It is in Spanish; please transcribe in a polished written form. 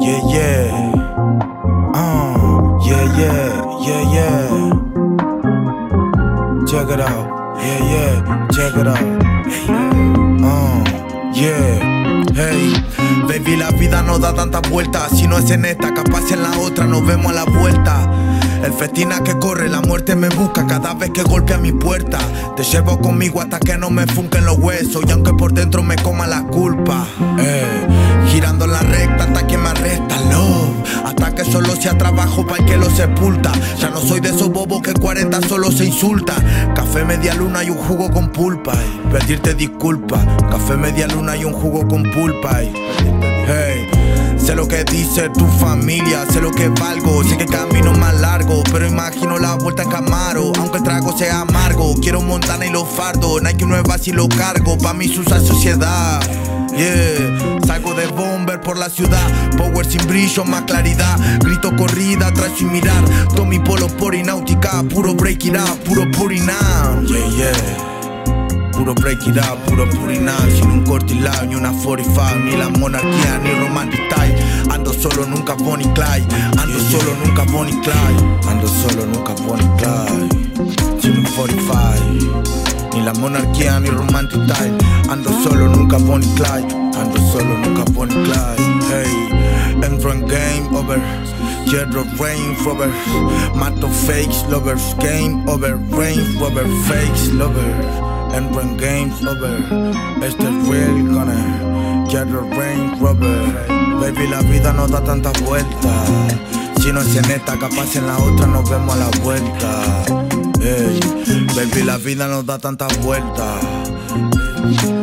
yeah, yeah. Yeah, yeah, yeah, yeah. Check it out, yeah, yeah, check it out. Yeah, hey. Baby, la vida no da tantas vueltas. Si no es en esta, capaz en la otra. Nos vemos a la vuelta. El festina que corre, la muerte me busca cada vez que golpea mi puerta. Te llevo conmigo hasta que no me funquen los huesos y aunque por dentro me coma la culpa. Girando en la recta hasta que me arresta, love. Hasta que solo sea trabajo para el que lo sepulta. Ya no soy de esos bobos que 40 solo se insulta. Café media luna y un jugo con pulpa y pedirte disculpas. Café media luna y un jugo con pulpa y hey. Sé lo que dice tu familia, sé lo que valgo, sé que el camino es más largo, pero imagino la vuelta en Camaro, aunque el trago sea amargo. Quiero Montana y los fardos, Nike nuevas y lo cargo, pa' mí usa sociedad. Yeah, salgo de bomber por la ciudad, power sin brillo, más claridad. Grito corrida, atrás sin mirar, todo mi polo por ináutica, puro break it up, puro purinam. Yeah, yeah. Puro break it up, puro purinam. Sin un cortilado, ni una 45, ni la monarquía, ni romantic style. Ando solo, nunca Bonnie Clyde. Ando solo, nunca Bonnie Clyde. Ando solo, nunca Bonnie Clyde. Sin un 45, ni la monarquía, ni romantic style. Ando solo, nunca Bonnie Clyde. Ando solo, nunca Bonnie Clyde. Hey, and run game over. Jedro rain rover. Mato fakes, lovers. Game over. Rain rover. Fakes, lovers. And when game's over, este es real gonna Jedro rain rover. Baby, la vida no da tantas vueltas. Si no es en esta, capaz en la otra nos vemos a la vuelta. Hey, baby, la vida no da tantas vueltas.